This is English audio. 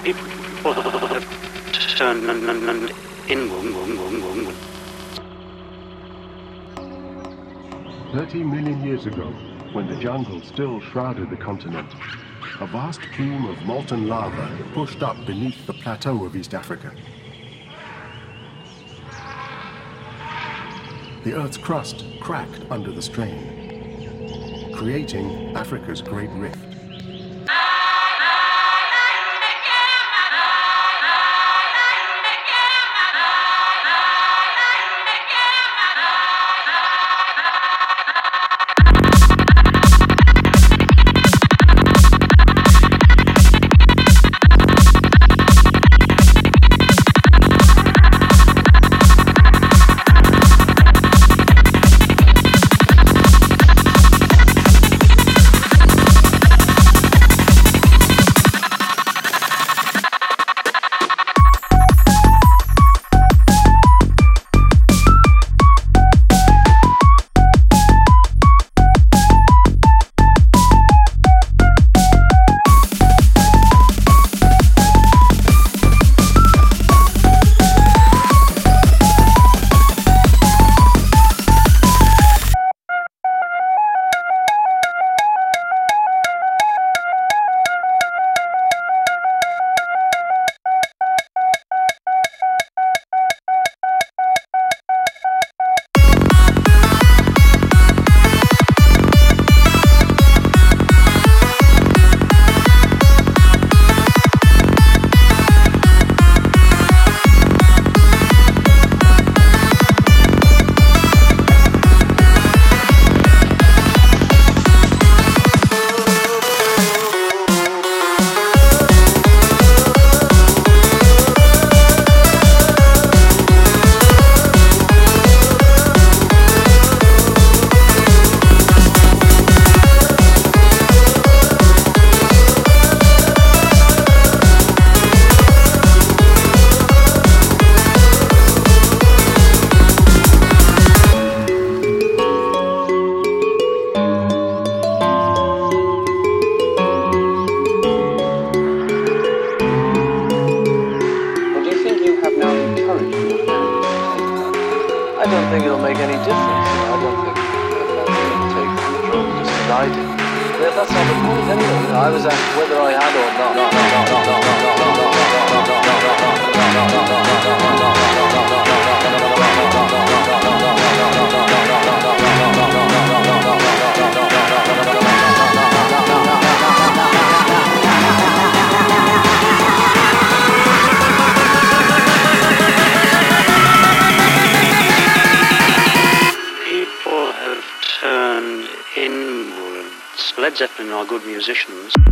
People have turned inward. 30 million years ago, when the jungle still shrouded the continent, a vast plume of molten lava pushed up beneath the plateau of East Africa. The Earth's crust cracked under the strain, creating Africa's Great Rift. I don't think it'll make any difference. I don't think I'm going to take control just as I did. That's not the point anyway. I was asked whether I had or Turned inwards. Led Zeppelin are good musicians.